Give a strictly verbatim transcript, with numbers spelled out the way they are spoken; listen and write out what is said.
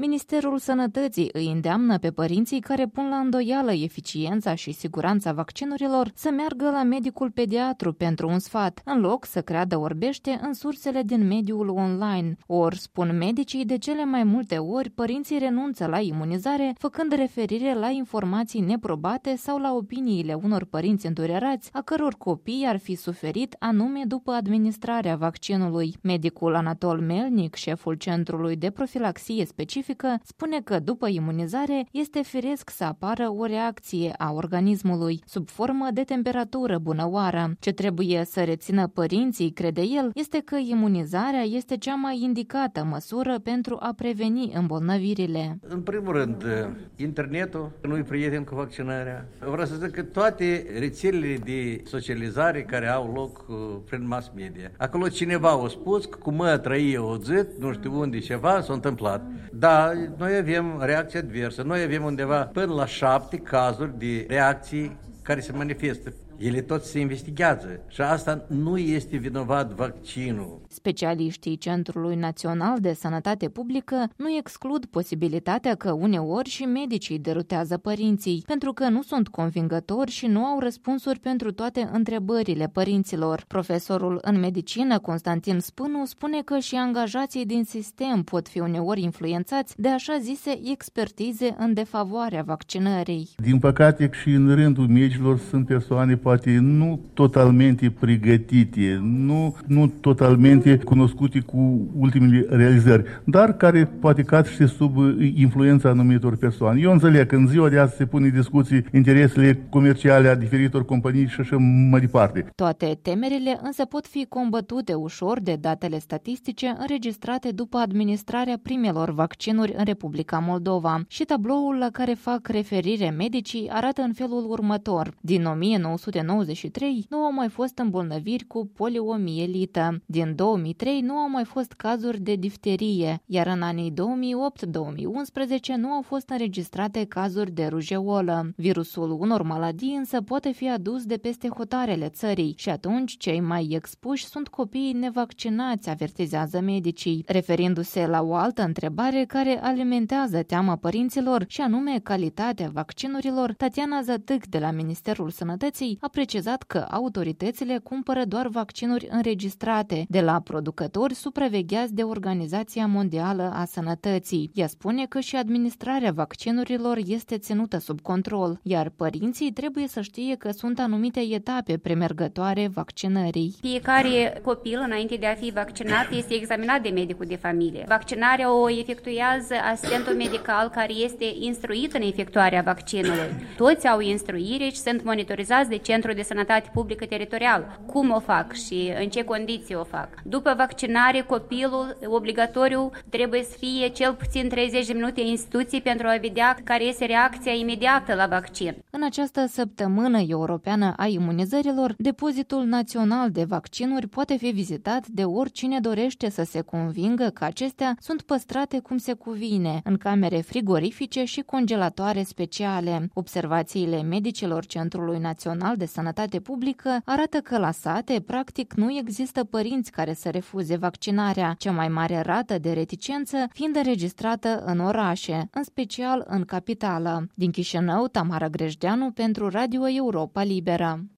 Ministerul Sănătății îi îndeamnă pe părinții care pun la îndoială eficiența și siguranța vaccinurilor să meargă la medicul pediatru pentru un sfat, în loc să creadă orbește în sursele din mediul online. Ori, spun medicii, de cele mai multe ori părinții renunță la imunizare, făcând referire la informații neprobate sau la opiniile unor părinți îndurerați, a căror copii ar fi suferit anume după administrarea vaccinului. Medicul Anatol Melnic, șeful Centrului de Profilaxie Specifică, spune că după imunizare este firesc să apară o reacție a organismului, sub formă de temperatură bunăoară. Ce trebuie să rețină părinții, crede el, este că imunizarea este cea mai indicată măsură pentru a preveni îmbolnăvirile. În primul rând, internetul nu-i prieten cu vaccinarea. Vreau să zic că toate rețelele de socializare care au loc prin mass media. Acolo cineva a spus că cu mă trăie o zit, nu știu unde ceva s-a întâmplat. Da, noi avem reacție adversă. Noi avem undeva până la șapte cazuri de reacții care se manifestă. Ele tot se investigează și asta nu este vinovat vaccinul. Specialiștii Centrului Național de Sănătate Publică nu exclud posibilitatea că uneori și medicii derutează părinții, pentru că nu sunt convingători și nu au răspunsuri pentru toate întrebările părinților. Profesorul în medicină Constantin Spânu spune că și angajații din sistem pot fi uneori influențați de așa zise expertize în defavoarea vaccinării. Din păcate și în rândul medicilor sunt persoane poate nu totalmente pregătite, nu, nu totalmente cunoscute cu ultimele realizări, dar care poate cad și sub influența anumitor persoane. Eu înțeleg că în ziua de azi se pune în discuții interesele comerciale a diferitor companii și așa mai departe. Toate temerile însă pot fi combătute ușor de datele statistice înregistrate după administrarea primelor vaccinuri în Republica Moldova. Și tabloul la care fac referire medicii arată în felul următor. Din o mie nouă sute nouăzeci și trei nu au mai fost îmbolnăviri cu poliomielită. Din două mii trei nu au mai fost cazuri de difterie, iar în anii două mii opt două mii unsprezece nu au fost înregistrate cazuri de rujeolă. Virusul unor maladii însă poate fi adus de peste hotarele țării și atunci cei mai expuși sunt copiii nevaccinați, avertizează medicii, referindu-se la o altă întrebare care alimentează teama părinților și anume calitatea vaccinurilor. Tatiana Zătâc de la Ministerul Sănătății a precizat că autoritățile cumpără doar vaccinuri înregistrate de la producători supravegheați de Organizația Mondială a Sănătății. Ea spune că și administrarea vaccinurilor este ținută sub control, iar părinții trebuie să știe că sunt anumite etape premergătoare vaccinării. Fiecare copil, înainte de a fi vaccinat, este examinat de medicul de familie. Vaccinarea o efectuează asistentul medical care este instruit în efectuarea vaccinului. Toți au instruire și sunt monitorizați de Centrul de Sănătate Publică Teritorial. Cum o fac și în ce condiții o fac. După vaccinare, copilul obligatoriu trebuie să fie cel puțin treizeci de minute în instituții pentru a vedea care este reacția imediată la vaccin. În această săptămână europeană a imunizărilor, depozitul național de vaccinuri poate fi vizitat de oricine dorește să se convingă că acestea sunt păstrate cum se cuvine, în camere frigorifice și congelatoare speciale. Observațiile medicilor Centrului Național de Sănătate Publică arată că la sate, practic, nu există părinți care să refuze vaccinarea, cea mai mare rată de reticență fiind înregistrată în orașe, în special în capitală. Din Chișinău, Tamara Grejdeanu pentru Radio Europa Liberă.